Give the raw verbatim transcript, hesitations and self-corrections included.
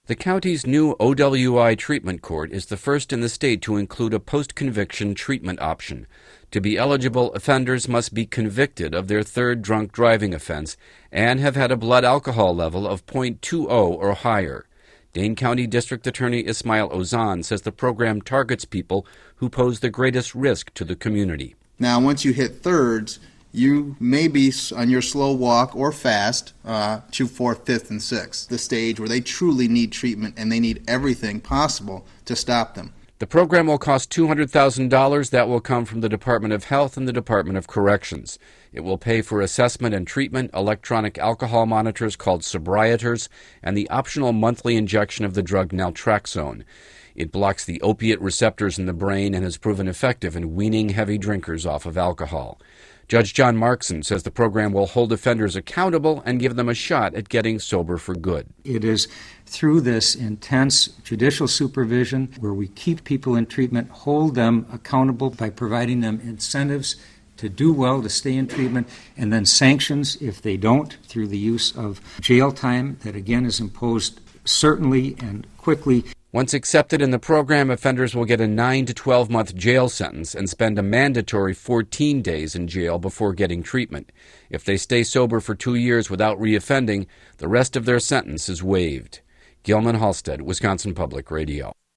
The county's new O W I treatment court is the first in the state to include a post-conviction treatment option. To be eligible, offenders must be convicted of their third drunk driving offense and have had a blood alcohol level of point two zero or higher. Dane County District Attorney Ismail Ozan says the program targets people who pose the greatest risk to the community. Now, once you hit thirds, you may be on your slow walk or fast uh, to fourth, fifth, and sixth, the stage where they truly need treatment and they need everything possible to stop them. The program will cost two hundred thousand dollars. That will come from the Department of Health and the Department of Corrections. It will pay for assessment and treatment, electronic alcohol monitors called sobrieters, and the optional monthly injection of the drug naltrexone. It blocks the opiate receptors in the brain and has proven effective in weaning heavy drinkers off of alcohol. Judge John Markson says the program will hold offenders accountable and give them a shot at getting sober for good. It is through this intense judicial supervision where we keep people in treatment, hold them accountable by providing them incentives to do well, to stay in treatment, and then sanctions if they don't through the use of jail time that again is imposed certainly and quickly. Once accepted in the program, offenders will get a nine to twelve month jail sentence and spend a mandatory fourteen days in jail before getting treatment. If they stay sober for two years without reoffending, the rest of their sentence is waived. Gilman Halstead, Wisconsin Public Radio.